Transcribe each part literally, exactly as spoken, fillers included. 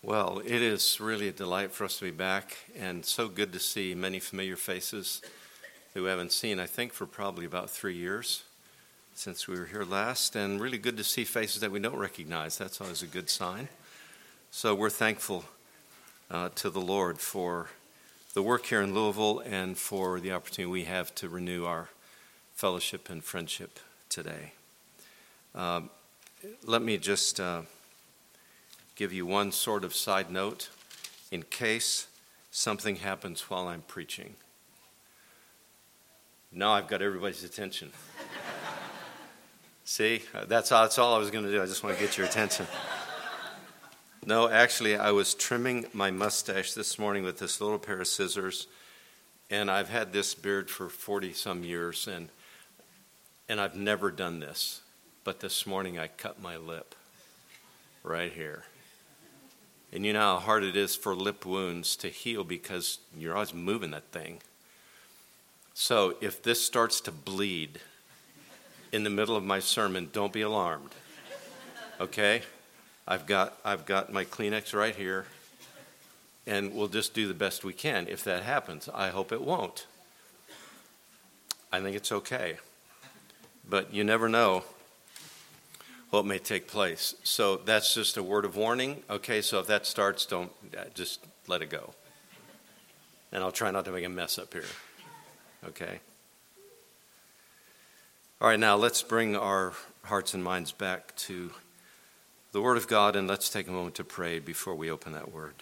Well, it is really a delight for us to be back, and so good to see many familiar faces who we haven't seen, I think, for probably about three years since we were here last, and really good to see faces that we don't recognize. That's always a good sign. So we're thankful uh, to the Lord for the work here in Louisville and for the opportunity we have to renew our fellowship and friendship today. Um, let me just uh, give you one sort of side note in case something happens while I'm preaching. Now I've got everybody's attention. See, that's all, that's all I was going to do. I just want to get your attention. No, actually, I was trimming my mustache this morning with this little pair of scissors, and I've had this beard for forty-some years, and and I've never done this. But this morning I cut my lip right here. And you know how hard it is for lip wounds to heal because you're always moving that thing. So if this starts to bleed in the middle of my sermon, don't be alarmed. Okay? I've got I've got my Kleenex right here, and we'll just do the best we can if that happens. I hope it won't. I think it's okay. But you never know what may take place. So that's just a word of warning. Okay, so if that starts, don't, just let it go. And I'll try not to make a mess up here. Okay? All right, now let's bring our hearts and minds back to the Word of God, and let's take a moment to pray before we open that Word.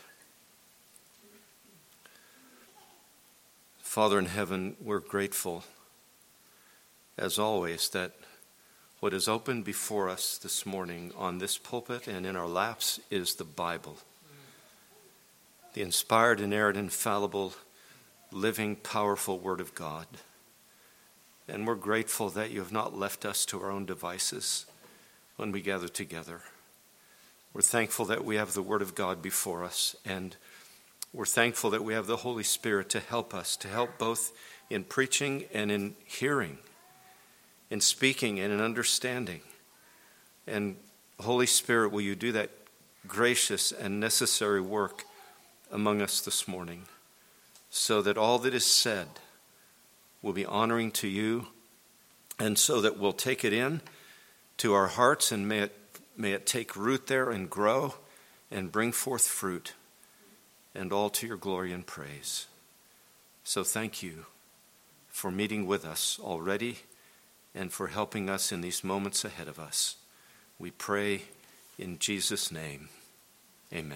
Father in heaven, we're grateful, as always, that what is open before us this morning on this pulpit and in our laps is the Bible. The inspired, inerrant, infallible, living, powerful Word of God. And we're grateful that you have not left us to our own devices when we gather together. We're thankful that we have the Word of God before us, and we're thankful that we have the Holy Spirit to help us, to help both in preaching and in hearing, in speaking and in understanding. And Holy Spirit, will you do that gracious and necessary work among us this morning so that all that is said will be honoring to you, and so that we'll take it in to our hearts, and may it, may it take root there and grow and bring forth fruit, and all to your glory and praise. So thank you for meeting with us already and for helping us in these moments ahead of us. We pray in Jesus' name. Amen.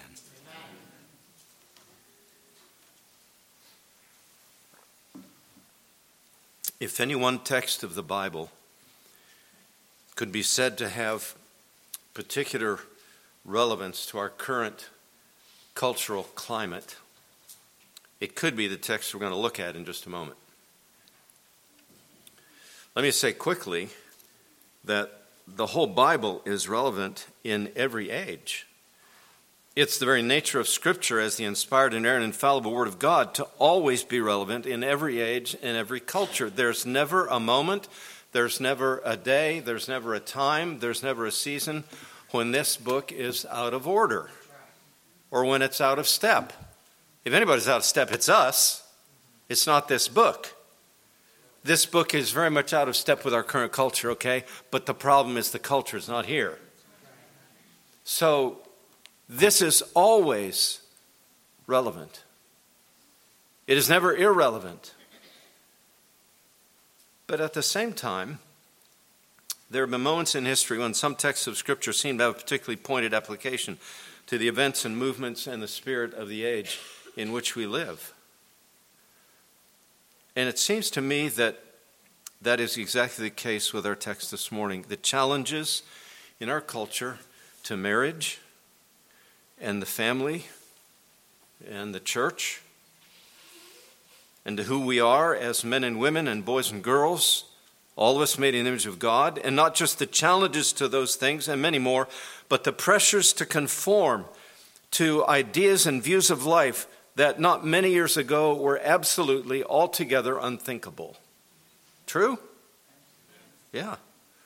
If any one text of the Bible could be said to have particular relevance to our current cultural climate, it could be the text we're going to look at in just a moment. Let me say quickly that the whole Bible is relevant in every age. It's the very nature of Scripture as the inspired, inerrant, infallible Word of God to always be relevant in every age and every culture. There's never a moment, there's never a day, there's never a time, there's never a season when this book is out of order or when it's out of step. If anybody's out of step, it's us. It's not this book. This book is very much out of step with our current culture, okay? But the problem is the culture is not here. So this is always relevant. It is never irrelevant. But at the same time, there have been moments in history when some texts of Scripture seem to have a particularly pointed application to the events and movements and the spirit of the age in which we live. And it seems to me that that is exactly the case with our text this morning. The challenges in our culture to marriage and the family and the church and to who we are as men and women and boys and girls, all of us made in the image of God, and not just the challenges to those things and many more, but the pressures to conform to ideas and views of life that not many years ago were absolutely altogether unthinkable. True? Yeah.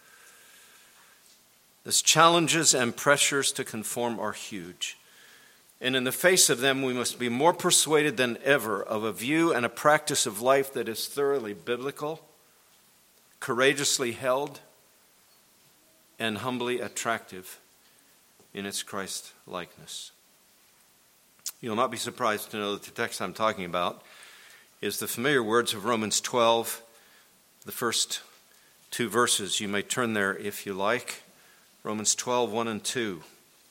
These challenges and pressures to conform are huge. And in the face of them, we must be more persuaded than ever of a view and a practice of life that is thoroughly biblical, courageously held, and humbly attractive in its Christ likeness. You'll not be surprised to know that the text I'm talking about is the familiar words of Romans twelve, the first two verses. You may turn there if you like. Romans twelve, one and two.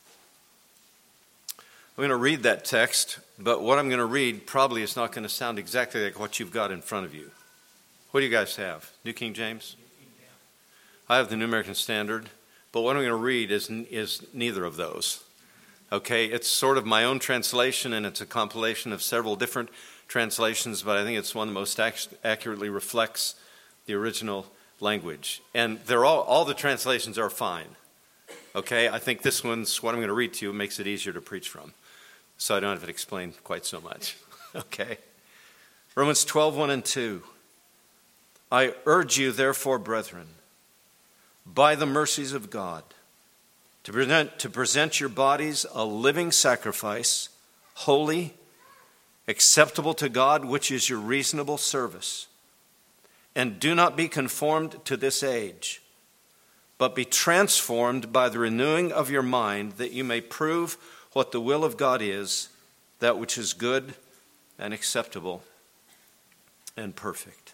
I'm going to read that text, but what I'm going to read probably is not going to sound exactly like what you've got in front of you. What do you guys have? New King James? I have the New American Standard, but what I'm going to read is, is neither of those. Okay, it's sort of my own translation, and it's a compilation of several different translations, but I think it's one that most ac- accurately reflects the original language. And they're all, all the translations are fine. Okay, I think this one's what I'm going to read to you. It makes it easier to preach from, so I don't have to explain quite so much. Okay, Romans twelve, one and two. I urge you, therefore, brethren, by the mercies of God, to present, to present your bodies a living sacrifice, holy, acceptable to God, which is your reasonable service. And do not be conformed to this age, but be transformed by the renewing of your mind, that you may prove what the will of God is, that which is good and acceptable and perfect.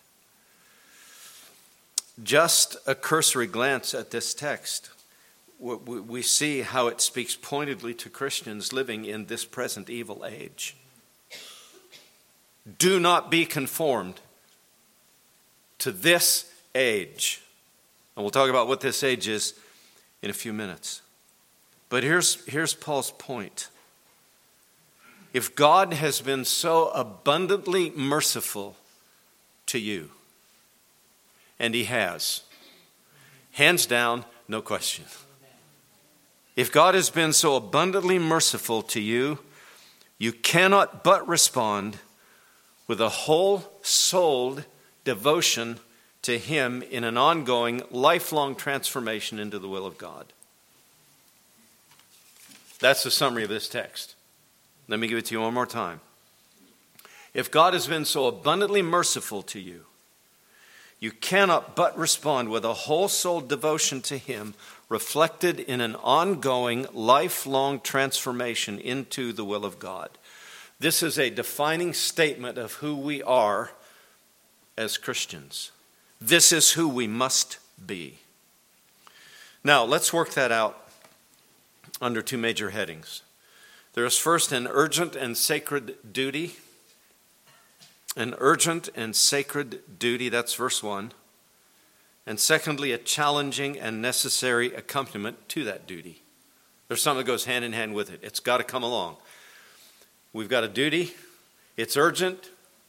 Just a cursory glance at this text, we see how it speaks pointedly to Christians living in this present evil age. Do not be conformed to this age. And we'll talk about what this age is in a few minutes. But here's, here's Paul's point. If God has been so abundantly merciful to you, and he has, hands down, no question. If God has been so abundantly merciful to you, you cannot but respond with a whole-souled devotion to him in an ongoing, lifelong transformation into the will of God. That's the summary of this text. Let me give it to you one more time. If God has been so abundantly merciful to you, you cannot but respond with a whole-souled devotion to him, reflected in an ongoing, lifelong transformation into the will of God. This is a defining statement of who we are as Christians. This is who we must be. Now, let's work that out under two major headings. There is first an urgent and sacred duty. An urgent and sacred duty, that's verse one. And secondly, a challenging and necessary accompaniment to that duty. There's something that goes hand in hand with it. It's got to come along. We've got a duty, it's urgent,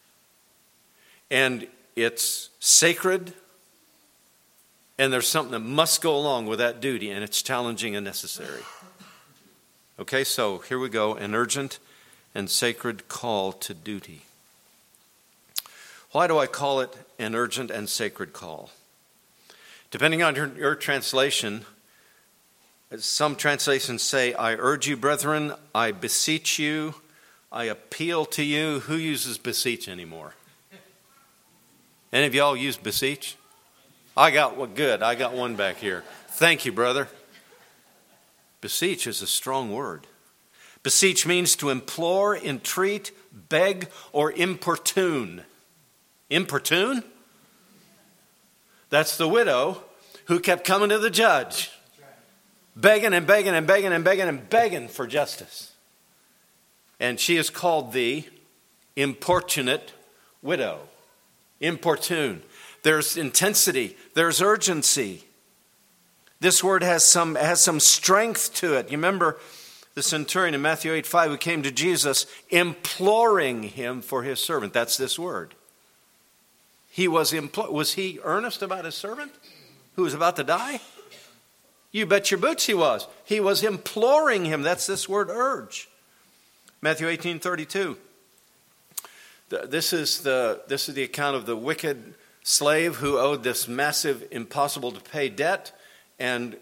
and it's sacred, and there's something that must go along with that duty, and it's challenging and necessary. Okay, so here we go, an urgent and sacred call to duty. Why do I call it an urgent and sacred call? Depending on your, your translation, some translations say, I urge you, brethren, I beseech you, I appeal to you. Who uses beseech anymore? Any of y'all use beseech? I got one. Good. I got one back here. Thank you, brother. Beseech is a strong word. Beseech means to implore, entreat, beg, or importune. Importune? That's the widow who kept coming to the judge, begging and begging and begging and begging and begging for justice. And she is called the importunate widow. Importune. There's intensity. There's urgency. This word has some, has some strength to it. You remember the centurion in Matthew eight five who came to Jesus imploring him for his servant. That's this word. He was impl- was he earnest about his servant who was about to die? You bet your boots he was. He was imploring him. That's this word urge. Matthew eighteen thirty-two. This is the this is the account of the wicked slave who owed this massive, impossible to pay debt, and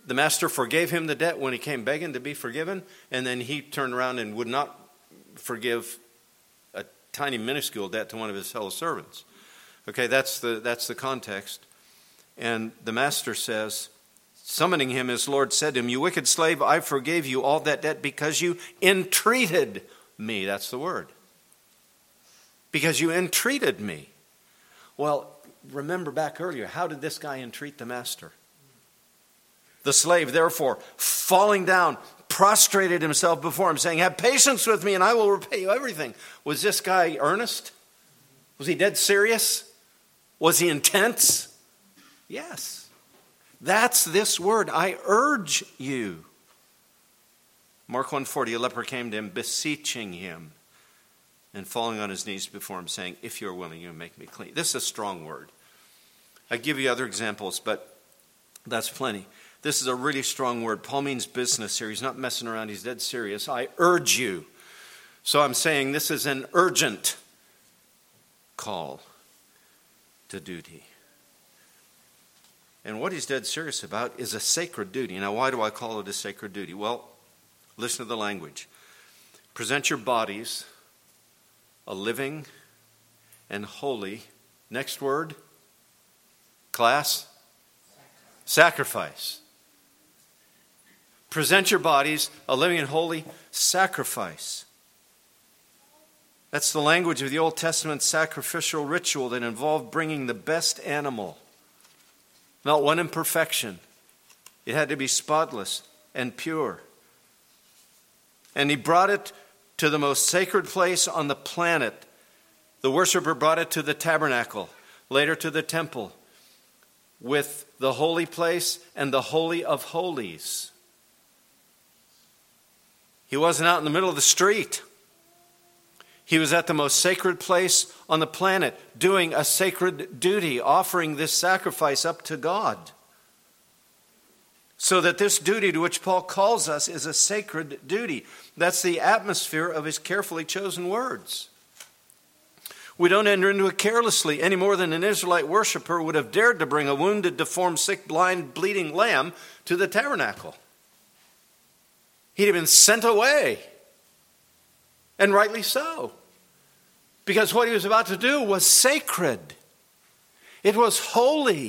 the master forgave him the debt when he came begging to be forgiven, and then he turned around and would not forgive a tiny minuscule debt to one of his fellow servants. Okay, that's the that's the context. And the master says, summoning him, his Lord said to him, "You wicked slave, I forgave you all that debt because you entreated me." That's the word. Because you entreated me. Well, remember back earlier, how did this guy entreat the master? The slave, therefore, falling down, prostrated himself before him, saying, "Have patience with me and I will repay you everything." Was this guy earnest? Was he dead serious? Was he intense? Yes. That's this word, I urge you. Mark one forty, a leper came to him, beseeching him, and falling on his knees before him, saying, "If you are willing, you make me clean." This is a strong word. I give you other examples, but that's plenty. This is a really strong word. Paul means business here. He's not messing around. He's dead serious. I urge you. So I'm saying this is an urgent call to duty. And what he's dead serious about is a sacred duty. Now, why do I call it a sacred duty? Well, listen to the language. Present your bodies a living and holy, next word, class, sacrifice. Present your bodies a living and holy sacrifice. That's the language of the Old Testament sacrificial ritual that involved bringing the best animal. Not one imperfection. It had to be spotless and pure. And he brought it to the most sacred place on the planet. The worshiper brought it to the tabernacle, later to the temple, with the holy place and the holy of holies. He wasn't out in the middle of the street. He was at the most sacred place on the planet, doing a sacred duty, offering this sacrifice up to God. So that this duty to which Paul calls us is a sacred duty. That's the atmosphere of his carefully chosen words. We don't enter into it carelessly any more than an Israelite worshiper would have dared to bring a wounded, deformed, sick, blind, bleeding lamb to the tabernacle. He'd have been sent away. And rightly so. Because what he was about to do was sacred. It was holy.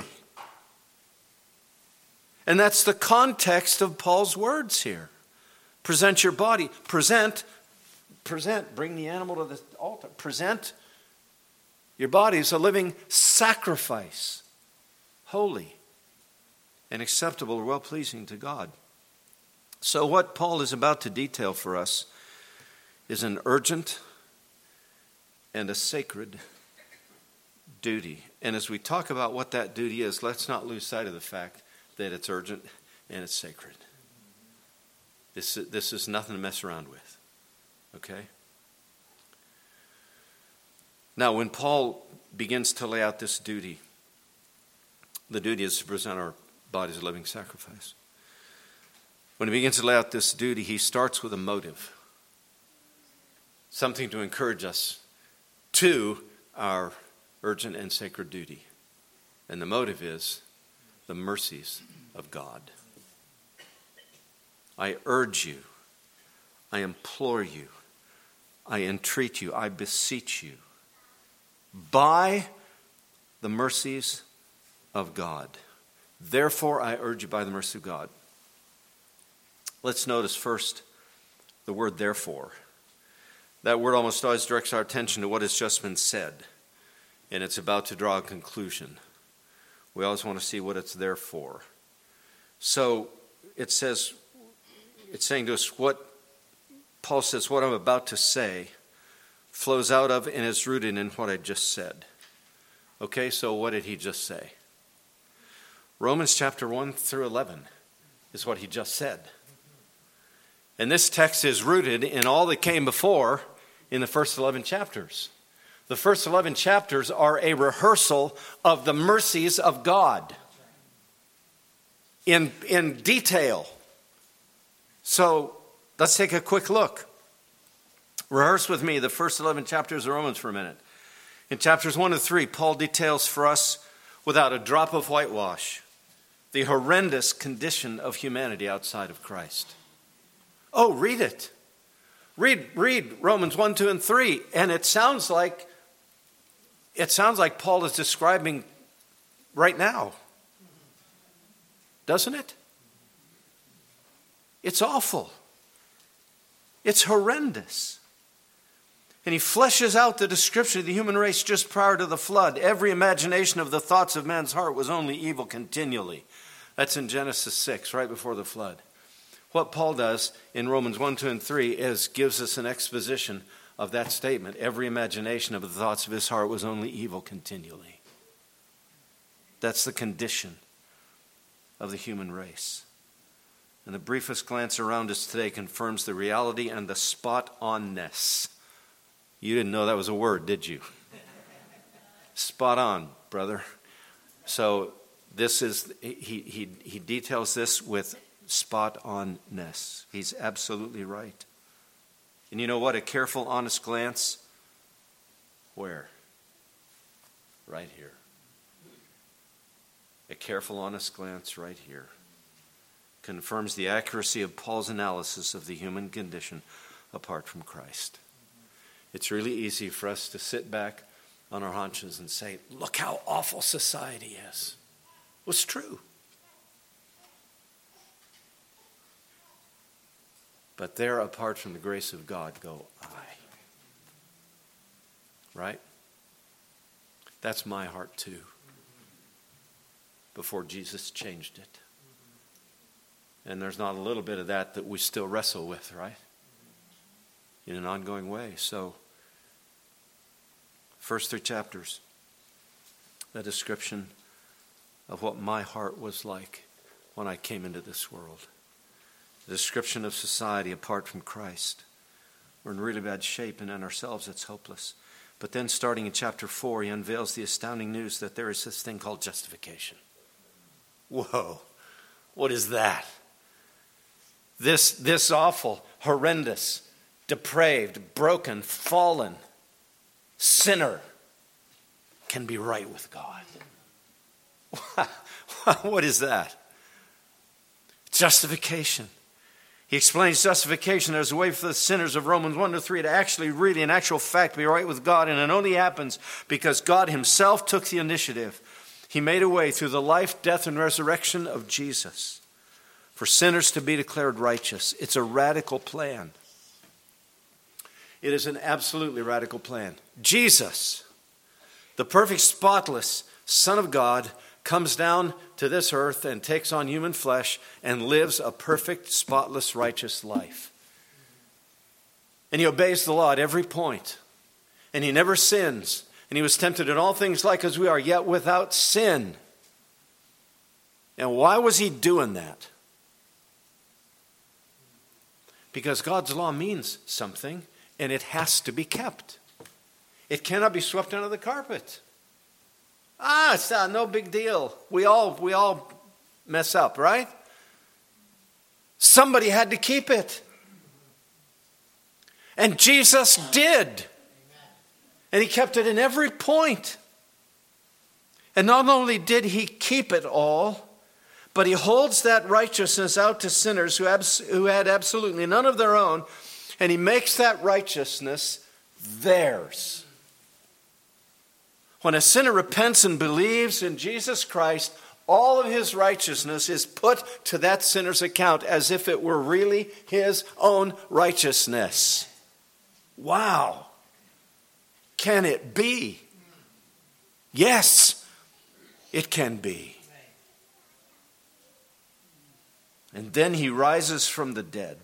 And that's the context of Paul's words here. Present your body. Present, present, bring the animal to the altar. Present your body as a living sacrifice. Holy and acceptable or well-pleasing to God. So what Paul is about to detail for us is an urgent and a sacred duty. And as we talk about what that duty is, let's not lose sight of the fact that it's urgent and it's sacred. This, this is nothing to mess around with. Okay? Now, when Paul begins to lay out this duty, the duty is to present our bodies a living sacrifice. When he begins to lay out this duty, he starts with a motive. Something to encourage us to our urgent and sacred duty. And the motive is the mercies of God. I urge you, I implore you, I entreat you, I beseech you, by the mercies of God. Therefore, I urge you by the mercy of God. Let's notice first the word therefore. That word almost always directs our attention to what has just been said, and it's about to draw a conclusion. We always want to see what it's there for. So it says, it's saying to us what Paul says, what I'm about to say flows out of and is rooted in what I just said. Okay, so what did he just say? Romans chapter one through eleven is what he just said. And this text is rooted in all that came before in the first eleven chapters. The first eleven chapters are a rehearsal of the mercies of God in, in detail. So let's take a quick look. Rehearse with me the first eleven chapters of Romans for a minute. In chapters one to three, Paul details for us without a drop of whitewash the horrendous condition of humanity outside of Christ. Oh, read it. Read, read Romans one, two, and three. And it sounds like, it sounds like Paul is describing right now. Doesn't it? It's awful. It's horrendous. And he fleshes out the description of the human race just prior to the flood. Every imagination of the thoughts of man's heart was only evil continually. That's in Genesis six, right before the flood. What Paul does in Romans one, two, and three is gives us an exposition of that statement. Every imagination of the thoughts of his heart was only evil continually. That's the condition of the human race. And the briefest glance around us today confirms the reality and the spot-onness. You didn't know that was a word, did you? Spot on, brother. So this is, he, he, he details this with spot-onness. He's absolutely right. And you know what? A careful, honest glance, where? Right here. A careful, honest glance right here confirms the accuracy of Paul's analysis of the human condition apart from Christ. It's really easy for us to sit back on our haunches and say, look how awful society is. Well, it's true. But there, apart from the grace of God, go I. Right? That's my heart too. Before Jesus changed it. And there's not a little bit of that that we still wrestle with, right? In an ongoing way. So, first three chapters, a description of what my heart was like when I came into this world. A description of society apart from Christ. We're in really bad shape, and in ourselves it's hopeless. But then starting in chapter four, he unveils the astounding news that there is this thing called justification. Whoa, what is that? This, this awful, horrendous, depraved, broken, fallen sinner can be right with God. What is that? Justification. He explains justification as a way for the sinners of Romans one to three to actually, really, in actual fact, be right with God. And it only happens because God himself took the initiative. He made a way through the life, death, and resurrection of Jesus for sinners to be declared righteous. It's a radical plan. It is an absolutely radical plan. Jesus, the perfect, spotless Son of God, comes down to this earth and takes on human flesh and lives a perfect, spotless, righteous life. And he obeys the law at every point. And he never sins. And he was tempted in all things like as we are, yet without sin. And why was he doing that? Because God's law means something, and it has to be kept. It cannot be swept under the carpet. Ah, it's uh, no big deal. We all, we all mess up, right? Somebody had to keep it. And Jesus did. And he kept it in every point. And not only did he keep it all, but he holds that righteousness out to sinners who, abs- who had absolutely none of their own, and he makes that righteousness theirs. When a sinner repents and believes in Jesus Christ, all of his righteousness is put to that sinner's account as if it were really his own righteousness. Wow. Can it be? Yes, it can be. And then he rises from the dead.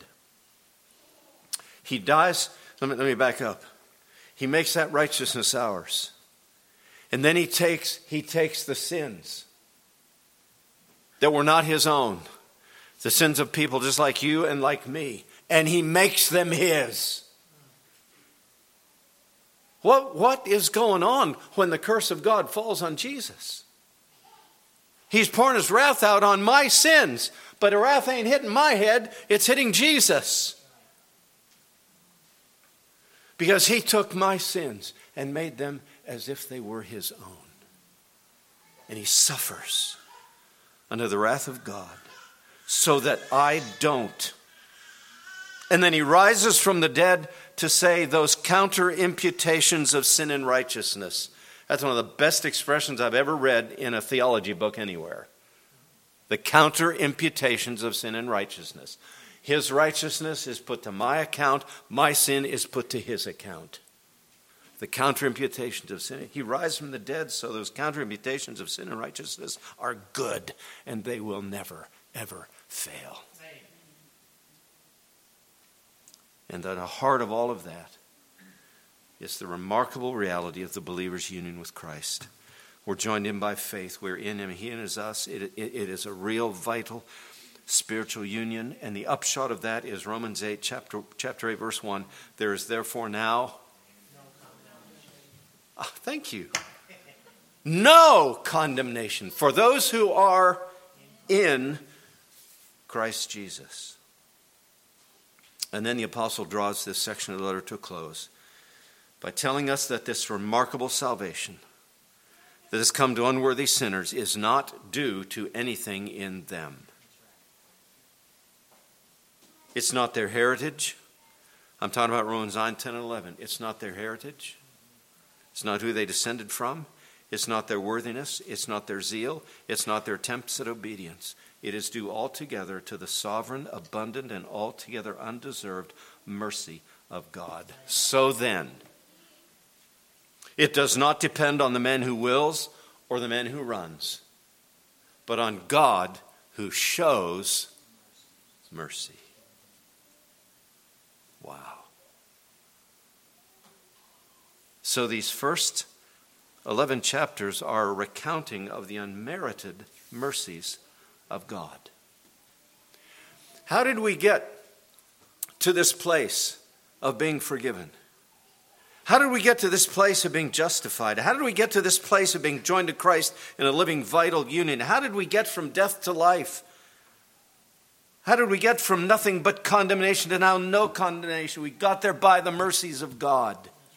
He dies. Let me, let me back up. He makes that righteousness ours. And then he takes, he takes the sins that were not his own. The sins of people just like you and like me. And he makes them his. What, what is going on when the curse of God falls on Jesus? He's pouring his wrath out on my sins. But the wrath ain't hitting my head. It's hitting Jesus. Because he took my sins and made them as if they were his own. And he suffers under the wrath of God, so that I don't. And then he rises from the dead to say those counter imputations of sin and righteousness. That's one of the best expressions I've ever read in a theology book anywhere. The counter imputations of sin and righteousness. His righteousness is put to my account. My sin is put to his account. The counter imputations of sin. He rises from the dead, so those counter imputations of sin and righteousness are good, and they will never, ever fail. And at the heart of all of that is the remarkable reality of the believer's union with Christ. We're joined in by faith. We're in him. He is us. It, it, it is a real, vital, spiritual union. And the upshot of that is Romans eight, chapter, chapter eight, verse one. There is therefore now... Oh, thank you. No condemnation for those who are in Christ Jesus. And then the apostle draws this section of the letter to a close by telling us that this remarkable salvation that has come to unworthy sinners is not due to anything in them. It's not their heritage. I'm talking about Romans nine, ten, and eleven. It's not their heritage. It's not who they descended from. It's not their worthiness. It's not their zeal. It's not their attempts at obedience. It is due altogether to the sovereign, abundant, and altogether undeserved mercy of God. So then, it does not depend on the man who wills or the man who runs, but on God who shows mercy. Wow. So these first eleven chapters are a recounting of the unmerited mercies of God. How did we get to this place of being forgiven? How did we get to this place of being justified? How did we get to this place of being joined to Christ in a living, vital union? How did we get from death to life? How did we get from nothing but condemnation to now no condemnation? We got there by the mercies of God.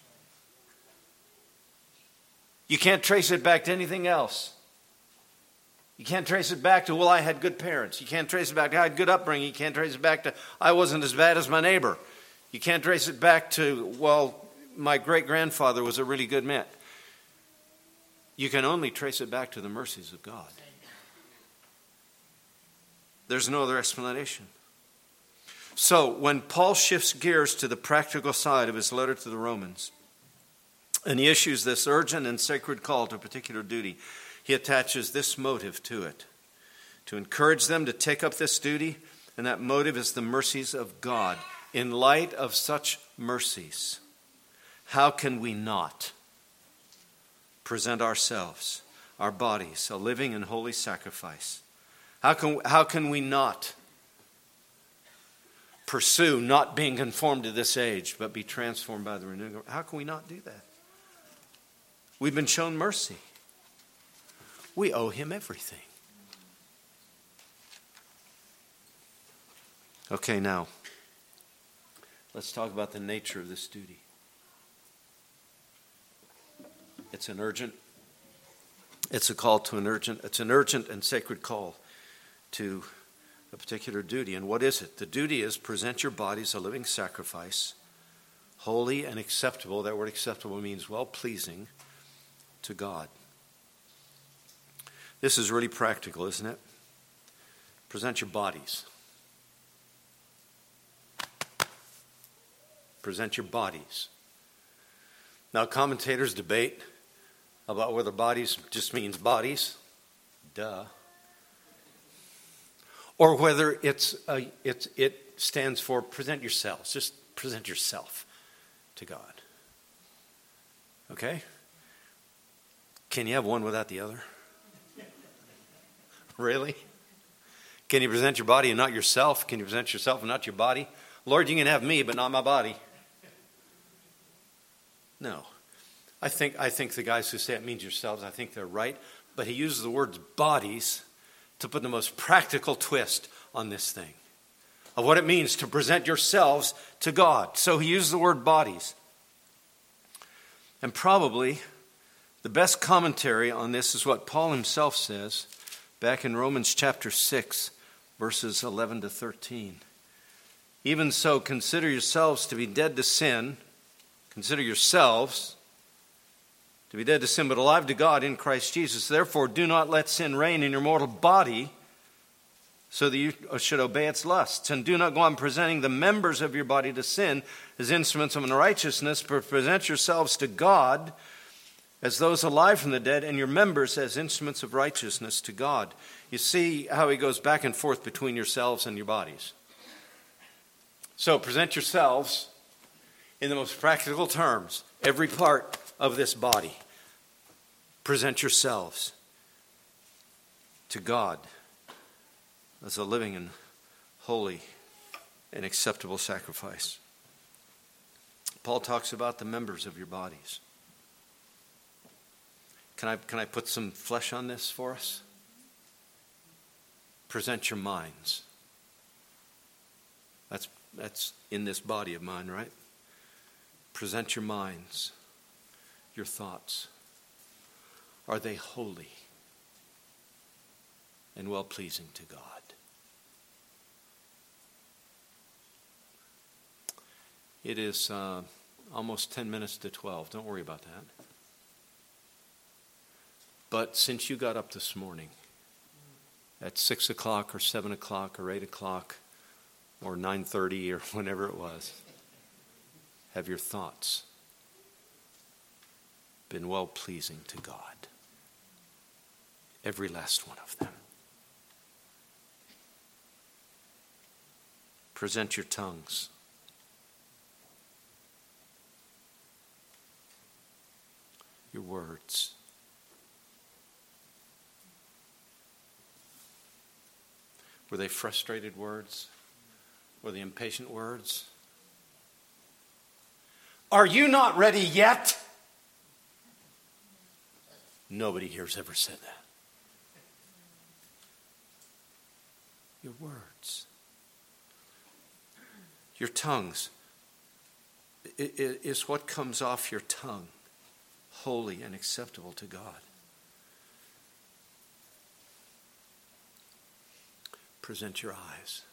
You can't trace it back to anything else. You can't trace it back to, well, I had good parents. You can't trace it back to, I had good upbringing. You can't trace it back to, I wasn't as bad as my neighbor. You can't trace it back to, well, my great-grandfather was a really good man. You can only trace it back to the mercies of God. There's no other explanation. So when Paul shifts gears to the practical side of his letter to the Romans, and he issues this urgent and sacred call to a particular duty, he attaches this motive to it, to encourage them to take up this duty, and that motive is the mercies of God. In light of such mercies, how can we not present ourselves, our bodies, a living and holy sacrifice? How can, how can we not pursue not being conformed to this age, but be transformed by the renewing? How can we not do that? We've been shown mercy. We owe him everything. Okay, now, let's talk about the nature of this duty. It's an urgent, it's a call to an urgent, it's an urgent and sacred call to a particular duty. And what is it? The duty is present your bodies a living sacrifice, holy and acceptable. That word acceptable means well-pleasing to God. This is really practical, isn't it? Present your bodies. Present your bodies. Now, commentators debate about whether bodies just means bodies, duh, or whether it's a, it's it stands for present yourselves. Just present yourself to God. Okay? Can you have one without the other? Really? Can you present your body and not yourself? Can you present yourself and not your body? Lord, you can have me, but not my body. No. I think I think the guys who say it means yourselves, I think they're right. But he uses the words bodies to put the most practical twist on this thing of what it means to present yourselves to God. So he uses the word bodies. And probably the best commentary on this is what Paul himself says back in Romans chapter six, verses eleven to thirteen. Even so, consider yourselves to be dead to sin. Consider yourselves to be dead to sin, but alive to God in Christ Jesus. Therefore, do not let sin reign in your mortal body, so that you should obey its lusts. And do not go on presenting the members of your body to sin as instruments of unrighteousness, but present yourselves to God as those alive from the dead, and your members as instruments of righteousness to God. You see how he goes back and forth between yourselves and your bodies. So present yourselves in the most practical terms, every part of this body. Present yourselves to God as a living and holy and acceptable sacrifice. Paul talks about the members of your bodies. Can I, can I put some flesh on this for us? Present your minds. That's, that's in this body of mine, right? Present your minds, your thoughts. Are they holy and well-pleasing to God? It is uh, almost ten minutes to twelve. Don't worry about that. But since you got up this morning at six o'clock or seven o'clock or eight o'clock or nine thirty or whenever it was, have your thoughts been well-pleasing to God? Every last one of them. Present your tongues. Your words. Were they frustrated words? Were they impatient words? Are you not ready yet? Nobody here's ever said that. Your words. Your tongues. It is what comes off your tongue. Holy and acceptable to God. Present your eyes.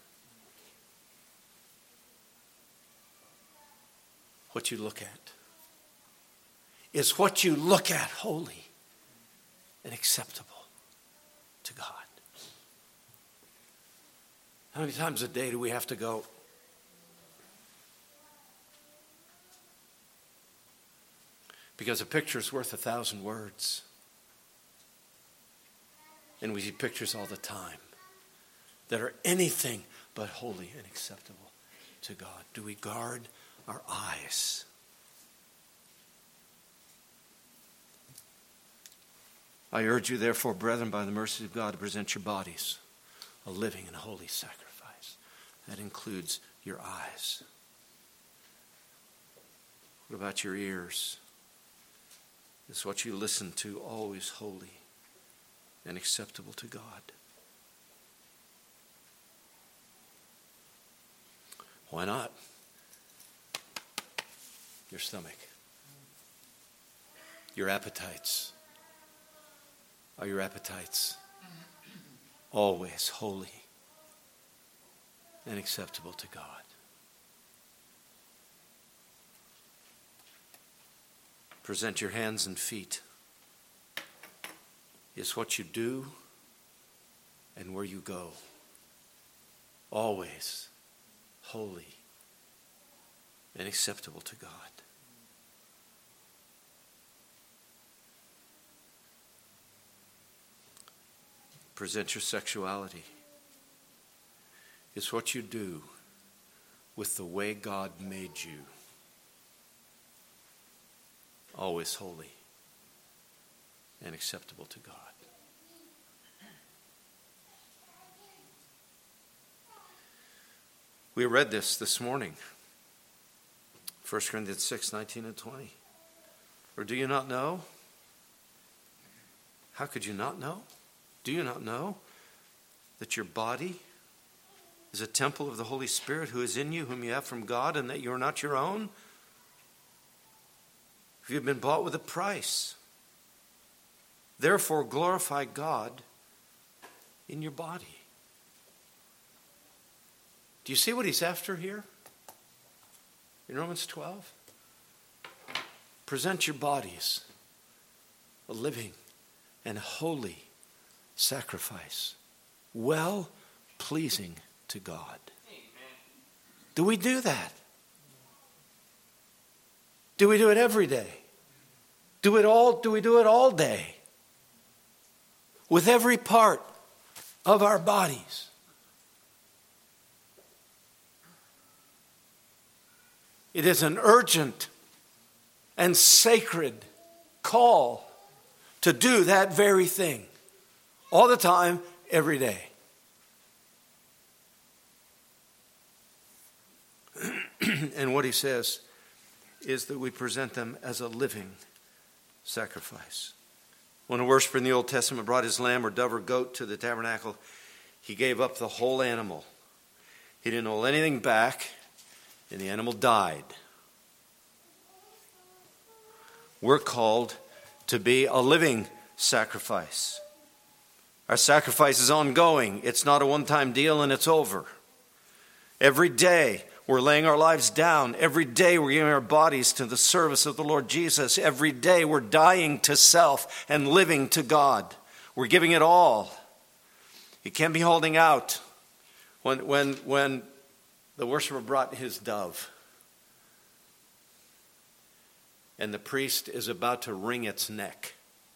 What you look at. Is what you look at holy and acceptable to God? How many times a day do we have to go, because a picture is worth a thousand words. And we see pictures all the time that are anything but holy and acceptable to God. Do we guard our eyes? I urge you, therefore, brethren, by the mercy of God, to present your bodies a living and holy sacrifice. That includes your eyes. What about your ears? Is what you listen to always holy and acceptable to God? Why not? Your stomach. Your appetites. Are your appetites always holy and acceptable to God? Present your hands and feet. Is what you do and where you go always holy and acceptable to God? Present your sexuality. Is what you do with the way God made you always holy and acceptable to God? We read this this morning. First Corinthians six, nineteen and twenty. Or do you not know? How could you not know? Do you not know that your body is a temple of the Holy Spirit who is in you, whom you have from God, and that you are not your own? For you have been bought with a price. Therefore glorify God in your body. Do you see what he's after here? In Romans twelve? Present your bodies a living and holy sacrifice, well pleasing to God. Do we do that? Do we do it every day? Do it all, do we do it all day? With every part of our bodies. It is an urgent and sacred call to do that very thing. All the time, every day. And what he says is that we present them as a living sacrifice. When a worshiper in the Old Testament brought his lamb or dove or goat to the tabernacle, he gave up the whole animal. He didn't hold anything back, and the animal died. We're called to be a living sacrifice. Our sacrifice is ongoing. It's not a one-time deal and it's over. Every day we're laying our lives down. Every day we're giving our bodies to the service of the Lord Jesus. Every day we're dying to self and living to God. We're giving it all. You can't be holding out. When, when, when the worshiper brought his dove and the priest is about to wring its neck,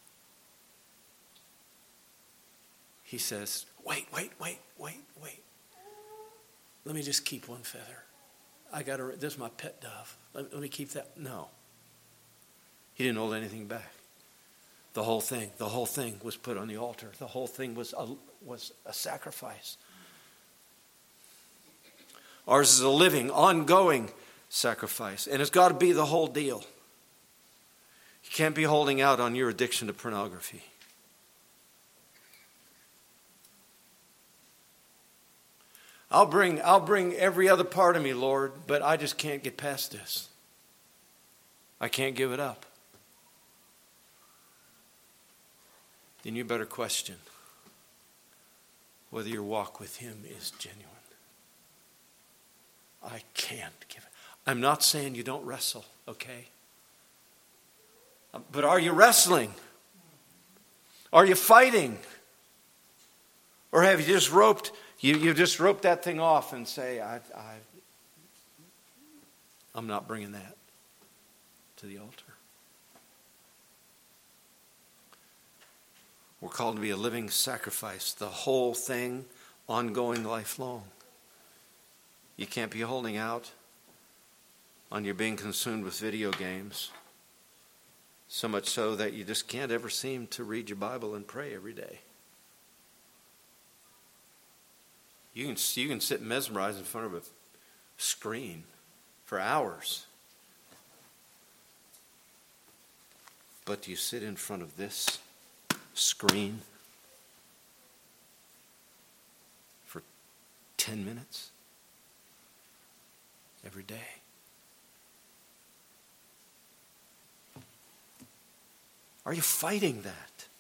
he says, wait, wait, wait, wait, wait. Let me just keep one feather. I got to, this is my pet dove. Let, let me keep that. No. He didn't hold anything back. The whole thing, the whole thing was put on the altar. The whole thing was a, was a sacrifice. Ours is a living, ongoing sacrifice. And it's got to be the whole deal. You can't be holding out on your addiction to pornography. I'll bring, I'll bring every other part of me, Lord, but I just can't get past this. I can't give it up. Then you better question whether your walk with him is genuine. I can't give it. I'm not saying you don't wrestle, okay? But are you wrestling? Are you fighting? Or have you just roped, you, you just roped that thing off and say, I, I, I'm not bringing that to the altar. We're called to be a living sacrifice, the whole thing, ongoing, lifelong. You can't be holding out on your being consumed with video games, so much so that you just can't ever seem to read your Bible and pray every day. You can, you can sit mesmerized in front of a screen for hours. But do you sit in front of this screen for ten minutes every day? Are you fighting that?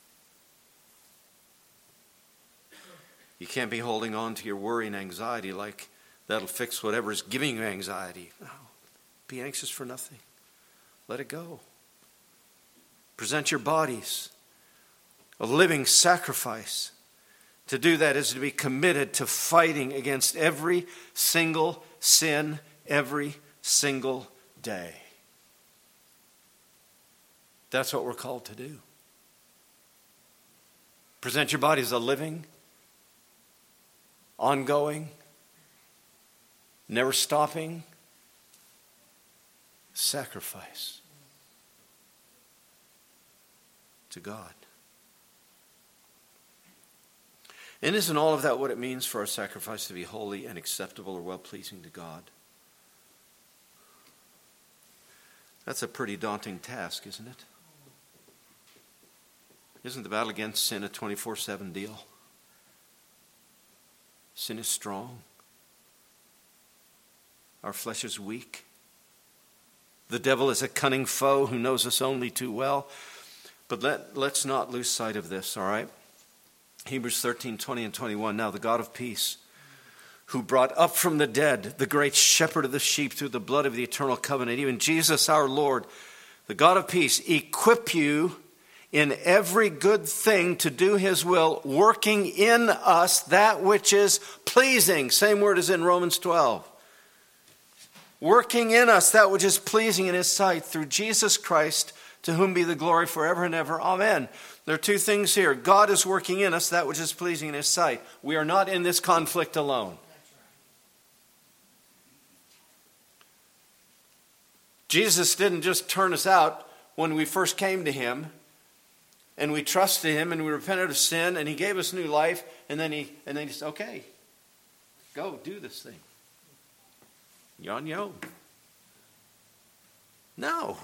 You can't be holding on to your worry and anxiety like that'll fix whatever is giving you anxiety. No. Be anxious for nothing. Let it go. Present your bodies a living sacrifice. To do that is to be committed to fighting against every single sin every single day. That's what we're called to do. Present your body as a living, ongoing, never stopping sacrifice to God. And isn't all of that what it means for our sacrifice to be holy and acceptable or well-pleasing to God? That's a pretty daunting task, isn't it? Isn't the battle against sin a twenty-four seven deal? Sin is strong. Our flesh is weak. The devil is a cunning foe who knows us only too well. But let, let's not lose sight of this, all right? Hebrews thirteen, twenty and twenty-one. Now the God of peace, who brought up from the dead the great shepherd of the sheep through the blood of the eternal covenant, even Jesus our Lord, the God of peace, equip you in every good thing to do his will, working in us that which is pleasing. Same word as in Romans twelve. Working in us that which is pleasing in his sight through Jesus Christ, to whom be the glory forever and ever. Amen. There are two things here. God is working in us that which is pleasing in his sight. We are not in this conflict alone. Jesus didn't just turn us out when we first came to him and we trusted him and we repented of sin and he gave us new life, and then he and then he said, okay, go do this thing. You're on your own. No.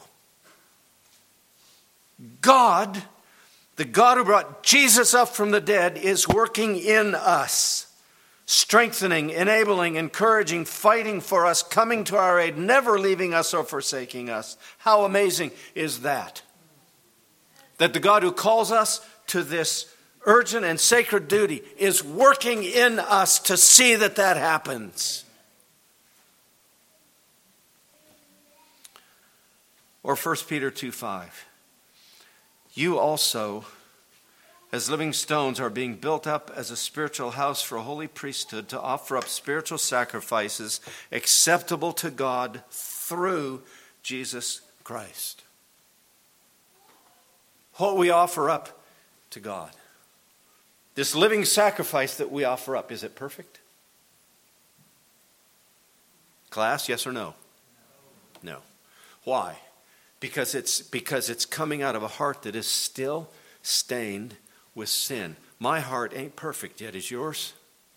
God, the God who brought Jesus up from the dead, is working in us, strengthening, enabling, encouraging, fighting for us, coming to our aid, never leaving us or forsaking us. How amazing is that? That the God who calls us to this urgent and sacred duty is working in us to see that that happens. Or First Peter two five. You also, as living stones, are being built up as a spiritual house for a holy priesthood, to offer up spiritual sacrifices acceptable to God through Jesus Christ. What we offer up to God, this living sacrifice that we offer up, is it perfect? Class, yes or no? No. Why? Because it's because it's coming out of a heart that is still stained with sin. My heart ain't perfect yet. Is yours?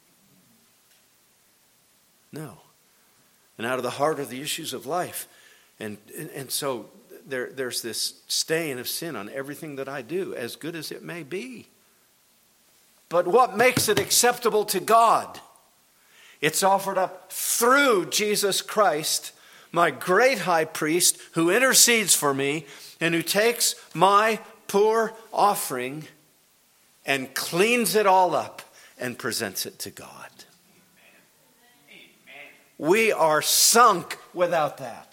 No. And out of the heart are the issues of life. And and, and so there, there's this stain of sin on everything that I do, as good as it may be. But what makes it acceptable to God? It's offered up through Jesus Christ, my great high priest, who intercedes for me and who takes my poor offering and cleans it all up and presents it to God. Amen. Amen. We are sunk without that.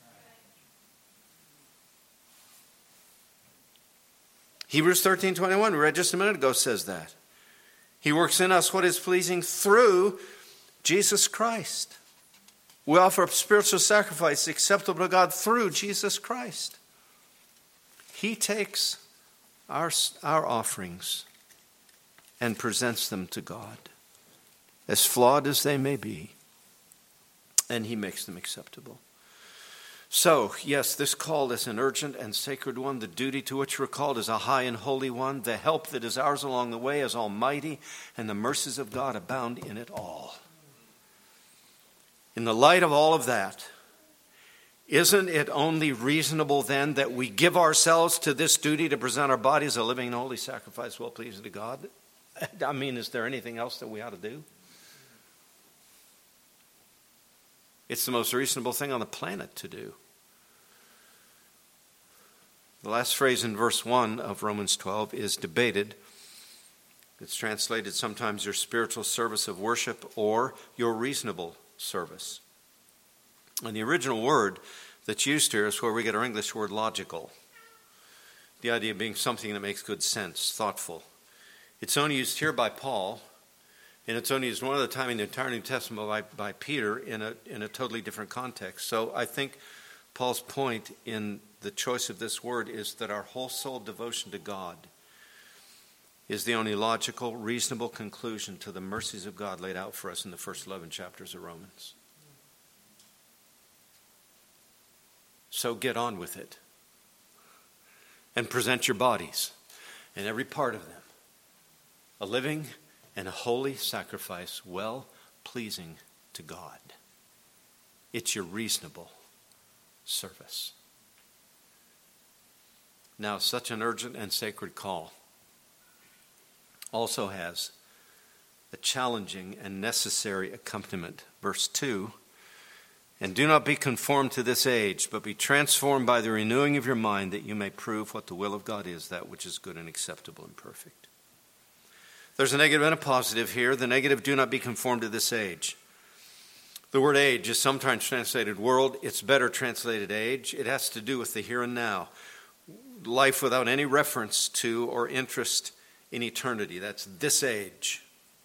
Hebrews thirteen twenty-one, we read just a minute ago, says that. He works in us what is pleasing through Jesus Christ. We offer up spiritual sacrifice acceptable to God through Jesus Christ. He takes our, our offerings and presents them to God, as flawed as they may be, and he makes them acceptable. So, yes, this call is an urgent and sacred one. The duty to which we're called is a high and holy one. The help that is ours along the way is almighty, and the mercies of God abound in it all. In the light of all of that, isn't it only reasonable then that we give ourselves to this duty to present our bodies a living and holy sacrifice well pleasing to God? I mean, is there anything else that we ought to do? It's the most reasonable thing on the planet to do. The last phrase in verse one of Romans twelve is debated. It's translated sometimes your spiritual service of worship or your reasonable service. And the original word that's used here is where we get our English word logical. The idea of being something that makes good sense, thoughtful. It's only used here by Paul, and it's only used one other time in the entire New Testament by, by Peter in a, in a totally different context. So I think Paul's point in the choice of this word is that our whole soul devotion to God is the only logical, reasonable conclusion to the mercies of God laid out for us in the first eleven chapters of Romans. So get on with it and present your bodies and every part of them a living and a holy sacrifice, well pleasing to God. It's your reasonable service. Now, such an urgent and sacred call also has a challenging and necessary accompaniment. Verse two, and do not be conformed to this age, but be transformed by the renewing of your mind, that you may prove what the will of God is, that which is good and acceptable and perfect. There's a negative and a positive here. The negative, do not be conformed to this age. The word age is sometimes translated world. It's better translated age. It has to do with the here and now. Life without any reference to or interest in eternity. That's this age.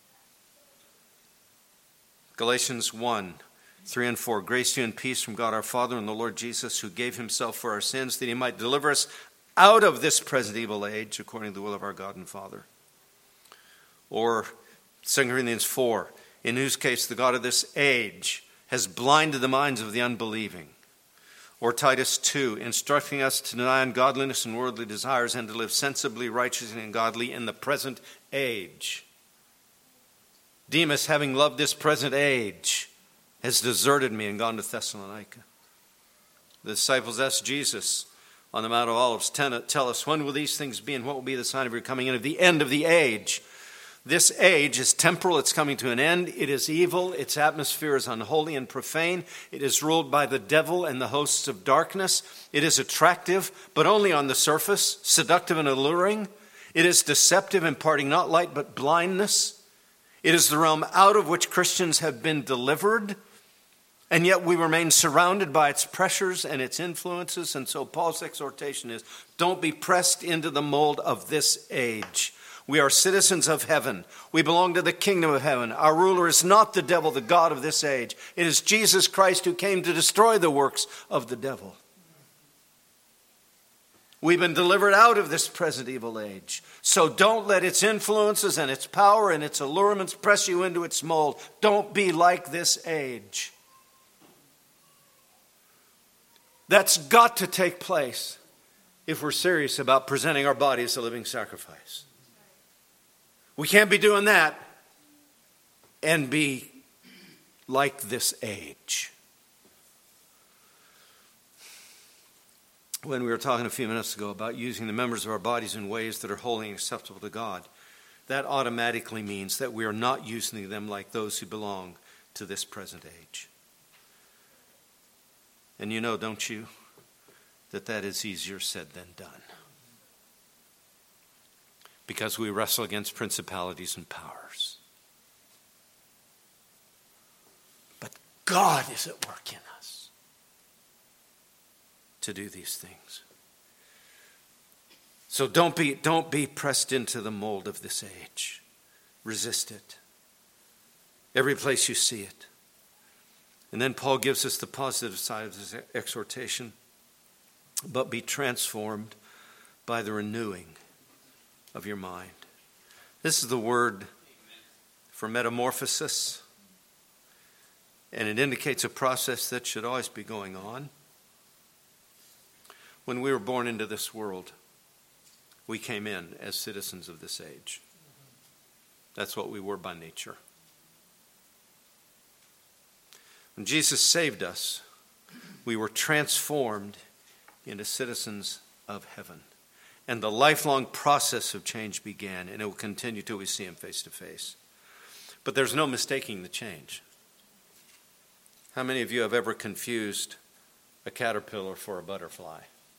Galatians one, three and four. Grace to you and peace from God our Father and the Lord Jesus, who gave himself for our sins, that he might deliver us out of this present evil age, according to the will of our God and Father. Or Second Corinthians four, in whose case the God of this age has blinded the minds of the unbelieving. Or Titus two, instructing us to deny ungodliness and worldly desires and to live sensibly, righteously, and godly in the present age. Demas, having loved this present age, has deserted me and gone to Thessalonica. The disciples asked Jesus on the Mount of Olives, tell us, when will these things be and what will be the sign of your coming in of the end of the age? This age is temporal, it's coming to an end, it is evil, its atmosphere is unholy and profane, it is ruled by the devil and the hosts of darkness, it is attractive, but only on the surface, seductive and alluring, it is deceptive, imparting not light but blindness, it is the realm out of which Christians have been delivered, and yet we remain surrounded by its pressures and its influences, and so Paul's exhortation is, don't be pressed into the mold of this age. We are citizens of heaven. We belong to the kingdom of heaven. Our ruler is not the devil, the god of this age. It is Jesus Christ who came to destroy the works of the devil. We've been delivered out of this present evil age. So don't let its influences and its power and its allurements press you into its mold. Don't be like this age. That's got to take place if we're serious about presenting our body as a living sacrifice. We can't be doing that and be like this age. When we were talking a few minutes ago about using the members of our bodies in ways that are holy and acceptable to God, that automatically means that we are not using them like those who belong to this present age. And you know, don't you, that that is easier said than done. Because we wrestle against principalities and powers. But God is at work in us to do these things. So don't be, don't be pressed into the mold of this age. Resist it. Every place you see it. And then Paul gives us the positive side of this exhortation. But be transformed by the renewing of your mind. This is the word for metamorphosis. And it indicates a process that should always be going on. When we were born into this world, we came in as citizens of this age. That's what we were by nature. When Jesus saved us, we were transformed into citizens of heaven. And the lifelong process of change began, and it will continue till we see him face to face. But there's no mistaking the change. How many of you have ever confused a caterpillar for a butterfly?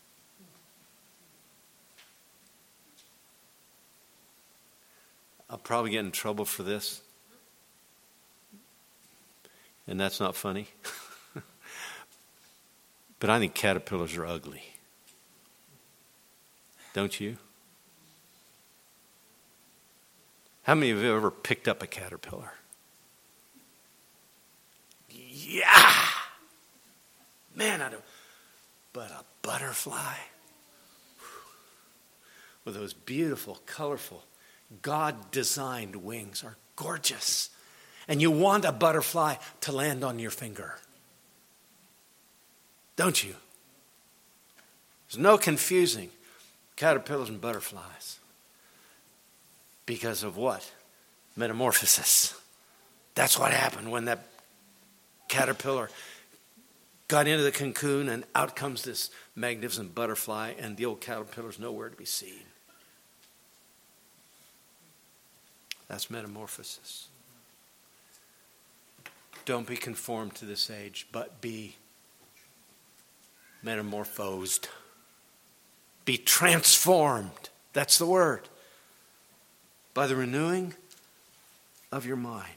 I'll probably get in trouble for this. And that's not funny. But I think caterpillars are ugly. Don't you? How many of you have ever picked up a caterpillar? Yeah! Man, I don't. But a butterfly with those beautiful, colorful, God-designed wings are gorgeous. And you want a butterfly to land on your finger. Don't you? There's no confusing caterpillars and butterflies. Because of what? Metamorphosis. That's what happened when that caterpillar got into the cocoon and out comes this magnificent butterfly and the old caterpillar's nowhere to be seen. That's metamorphosis. Don't be conformed to this age, but be metamorphosed. Be transformed. That's the word. By the renewing of your mind.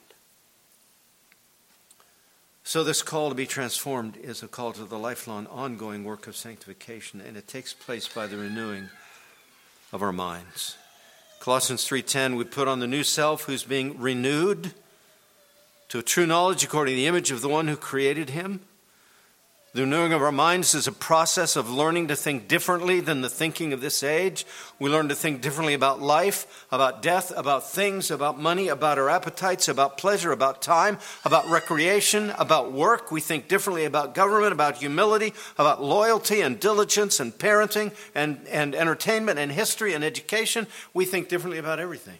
So this call to be transformed is a call to the lifelong, ongoing work of sanctification, and it takes place by the renewing of our minds. Colossians three ten, we put on the new self who's being renewed to a true knowledge according to the image of the one who created him. The renewing of our minds is a process of learning to think differently than the thinking of this age. We learn to think differently about life, about death, about things, about money, about our appetites, about pleasure, about time, about recreation, about work. We think differently about government, about humility, about loyalty and diligence and parenting and, and entertainment and history and education. We think differently about everything.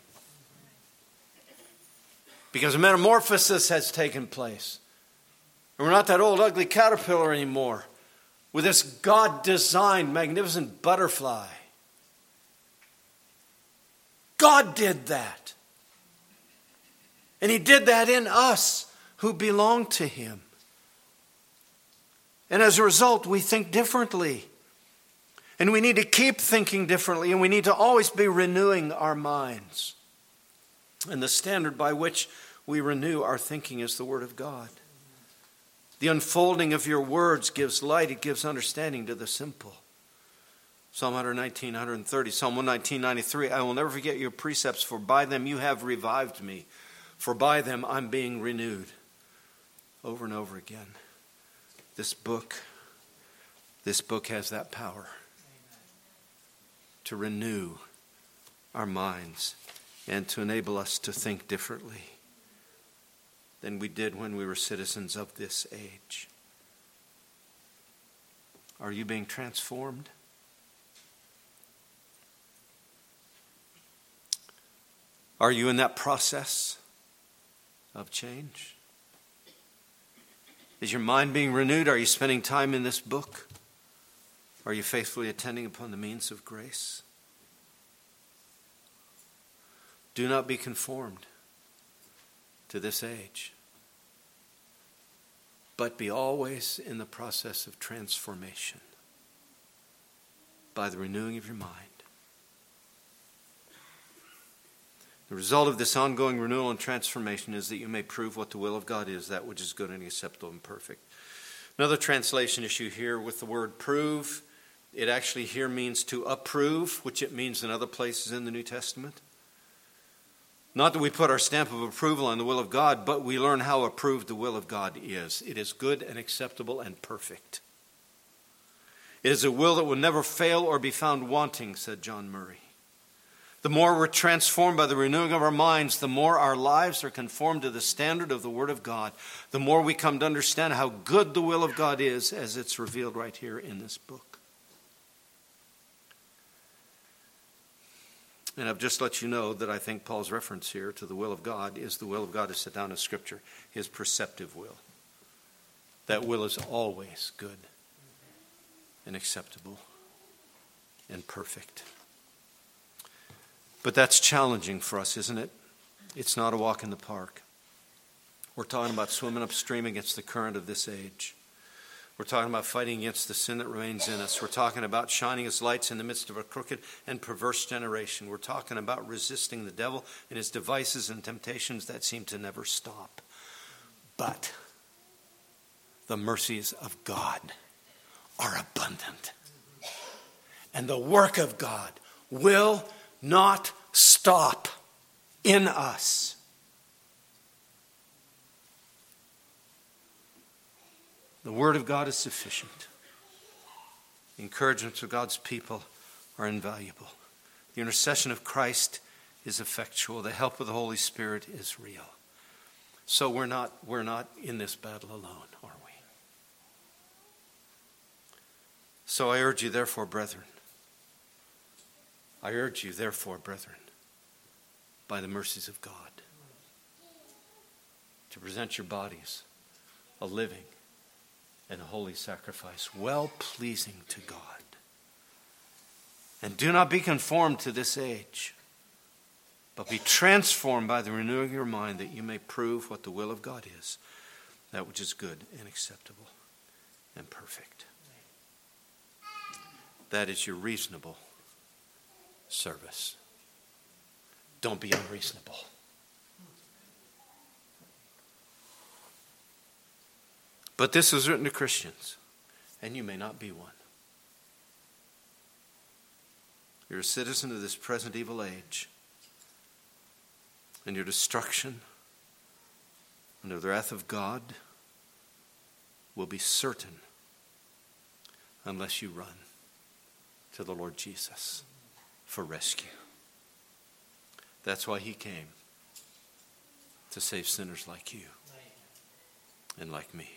Because a metamorphosis has taken place. And we're not that old, ugly caterpillar anymore. With this God-designed, magnificent butterfly. God did that. And he did that in us who belong to him. And as a result, we think differently. And we need to keep thinking differently. And we need to always be renewing our minds. And the standard by which we renew our thinking is the Word of God. The unfolding of your words gives light, it gives understanding to the simple. Psalm one nineteen, one thirty, Psalm one nineteen, ninety-three, I will never forget your precepts, for by them you have revived me. For by them I'm being renewed. Over and over again. This book, this book has that power. To renew our minds and to enable us to think differently than we did when we were citizens of this age. Are you being transformed? Are you in that process of change? Is your mind being renewed? Are you spending time in this book? Are you faithfully attending upon the means of grace? Do not be conformed to this age, but be always in the process of transformation by the renewing of your mind. The result of this ongoing renewal and transformation is that you may prove what the will of God is, that which is good and acceptable and perfect. Another translation issue here with the word prove, it actually here means to approve, which it means in other places in the New Testament. Not that we put our stamp of approval on the will of God, but we learn how approved the will of God is. It is good and acceptable and perfect. It is a will that will never fail or be found wanting, said John Murray. The more we're transformed by the renewing of our minds, the more our lives are conformed to the standard of the Word of God, the more we come to understand how good the will of God is as it's revealed right here in this book. And I've just let you know that I think Paul's reference here to the will of God is the will of God as set down in Scripture, his perceptive will. That will is always good and acceptable and perfect. But that's challenging for us, isn't it? It's not a walk in the park. We're talking about swimming upstream against the current of this age. We're talking about fighting against the sin that remains in us. We're talking about shining as lights in the midst of a crooked and perverse generation. We're talking about resisting the devil and his devices and temptations that seem to never stop. But the mercies of God are abundant. And the work of God will not stop in us. The Word of God is sufficient. The encouragements of God's people are invaluable. The intercession of Christ is effectual. The help of the Holy Spirit is real. So we're not, we're not in this battle alone, are we? So I urge you, therefore, brethren, I urge you, therefore, brethren, by the mercies of God, to present your bodies a living and a holy sacrifice, well-pleasing to God. And do not be conformed to this age, but be transformed by the renewing of your mind, that you may prove what the will of God is, that which is good and acceptable and perfect. That is your reasonable service. Don't be unreasonable. But this is written to Christians, and you may not be one. You're a citizen of this present evil age, and your destruction under the wrath of God will be certain unless you run to the Lord Jesus for rescue. That's why he came, to save sinners like you and like me.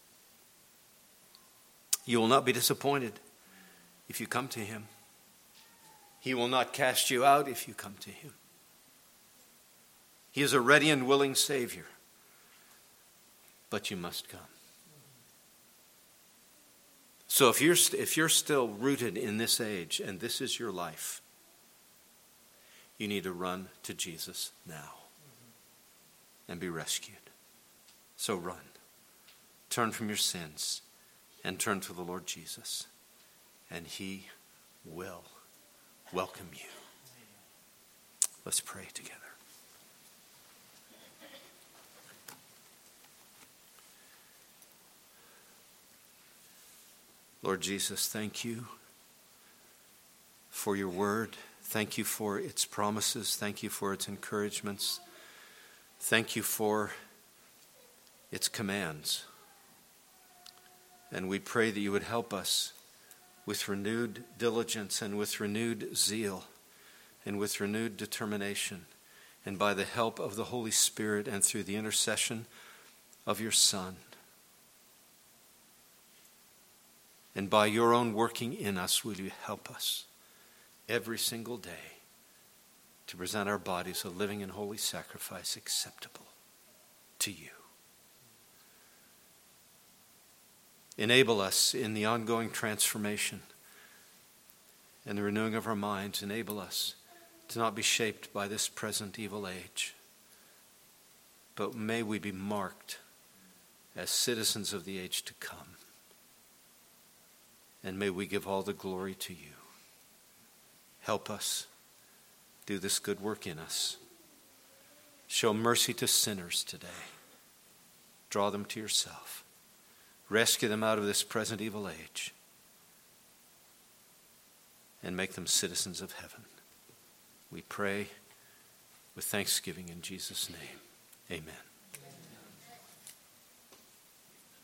You will not be disappointed if you come to him. He will not cast you out if you come to him. He is a ready and willing Savior, but you must come. So if you're, if you're still rooted in this age and this is your life, you need to run to Jesus now and be rescued. So run. Turn from your sins and turn to the Lord Jesus, and he will welcome you. Let's pray together. Lord Jesus, thank you for your word. Thank you for its promises. Thank you for its encouragements. Thank you for its commands. And we pray that you would help us with renewed diligence and with renewed zeal and with renewed determination, and by the help of the Holy Spirit and through the intercession of your Son, and by your own working in us, will you help us every single day to present our bodies a living and holy sacrifice acceptable to you. Enable us in the ongoing transformation and the renewing of our minds. Enable us to not be shaped by this present evil age, but may we be marked as citizens of the age to come. And may we give all the glory to you. Help us do this good work in us. Show mercy to sinners today. Draw them to yourself. Rescue them out of this present evil age, and make them citizens of heaven. We pray with thanksgiving in Jesus' name. Amen.